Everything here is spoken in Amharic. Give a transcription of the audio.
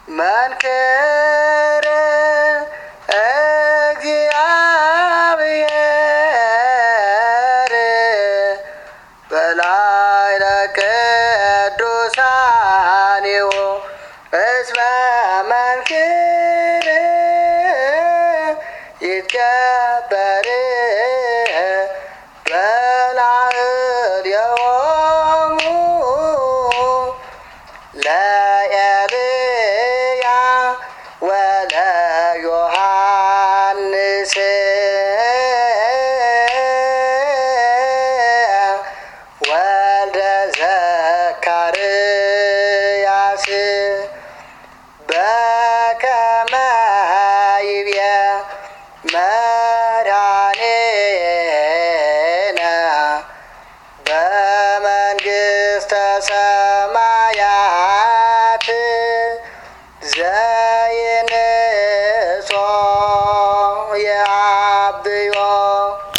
መንክር እግዚአብሔር በላዕለ ቅዱሳኒሁ እስመ መንክር ይትከበር በላዕሌሆሙ ለኤልያ ወለዮሐንስ ወልደ ዘካርያስ በከመ ይቤ መድኃኒነ በመንግሥተ ሰማያት ዘይንሶ የአብዮ